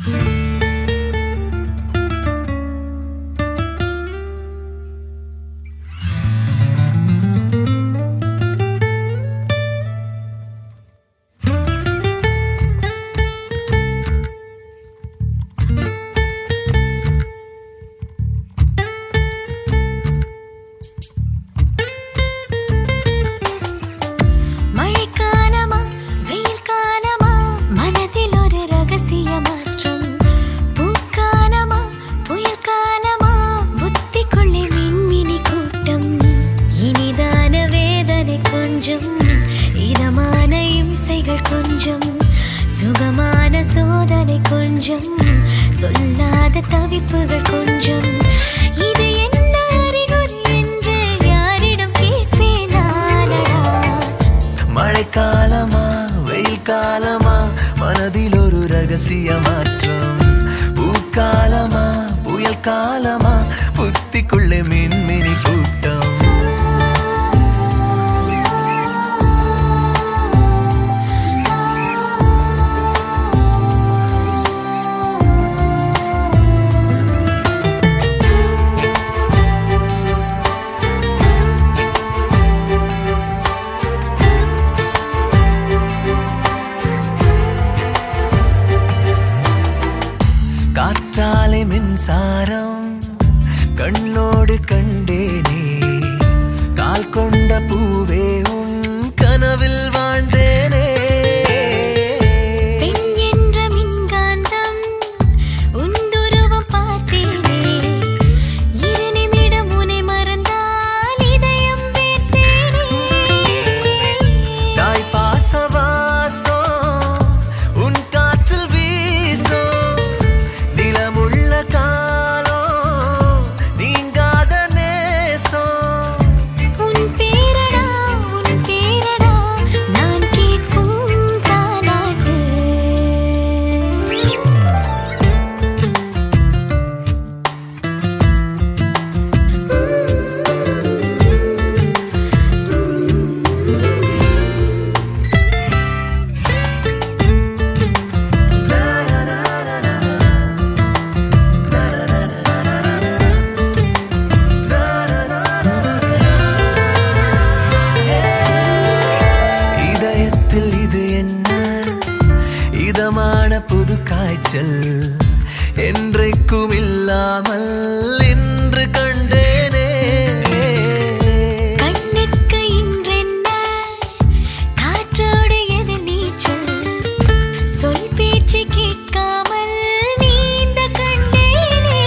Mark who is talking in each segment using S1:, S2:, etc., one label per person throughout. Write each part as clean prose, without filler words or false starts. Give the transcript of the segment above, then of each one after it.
S1: சுகமான சோதனை கொஞ்சம் சொல்லாத தவிப்புகள் கொஞ்சம் இது என்ன அறிகுறி என்று யாரிடம் கேட்பேன் நானடா
S2: மழைக்காலமா வெயில் காலமா மனதில் ஒரு ரகசிய மாற்றம் பூக்காலமா புயல் காலமா புத்திக்குள்ளே மின்மினி கூட்டம் காற்றாலை மின்சாரம் கண்ணோடு கண்டேனே கால் கொண்ட பூவே உன் கனவில் வாழ்ந்தேனே
S1: பெண் என்ற மின்காந்தம் உந்துருவம் பார்த்தேனே இரு நிமிடம் உன்னை மறந்தால் இதயம் வேர்த்தேனே
S2: தாய் பாசவாசோ உன் காற்றில் வீசோ நிலமுள்ள காலோ நீங்காத நேசோ
S1: உன் பேரடா நான் கேட்கும் தாலாட்டு
S2: இதயத்தில் இது என்ன இதமான புது காய்ச்சல் என்றைக்கும் இல்லாமல் இன்று கண்டேனே
S1: கண்ணுக்கு இன்றென்ன காற்றோடு எது நீச்சல் சொல் பேச்சு கேட்காமல் நீந்த கண்டேனே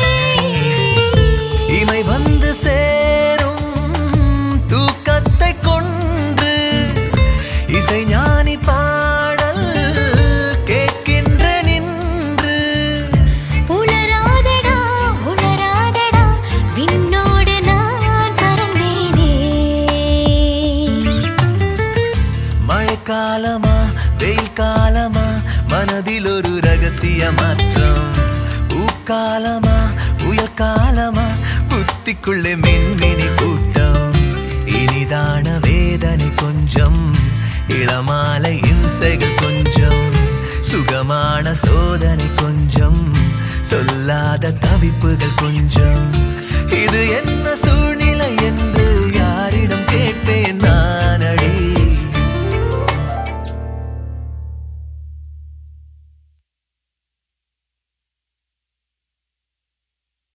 S2: இமை வந்து சேரும் தூக்கத்தை கொன்று இசை ஞானி பாடல் கேட்கின்ற நின்று
S1: உணராதடா விண்ணோடு நான் பறந்தேனே
S2: மழைக்காலமா வெயில் காலமா மனதில் ஒரு ரகசிய மாற்றம் பூக்காலமா புயல் காலமா புத்திக்குள்ளே மின்மினி கூட்டம் இனிதான வேதனை கொஞ்சம் இளமாலை இம்சைகள் கொஞ்சம் சுகமான சோதனை கொஞ்சம் சொல்லாத தவிப்புகள் கொஞ்சம் இது என்ன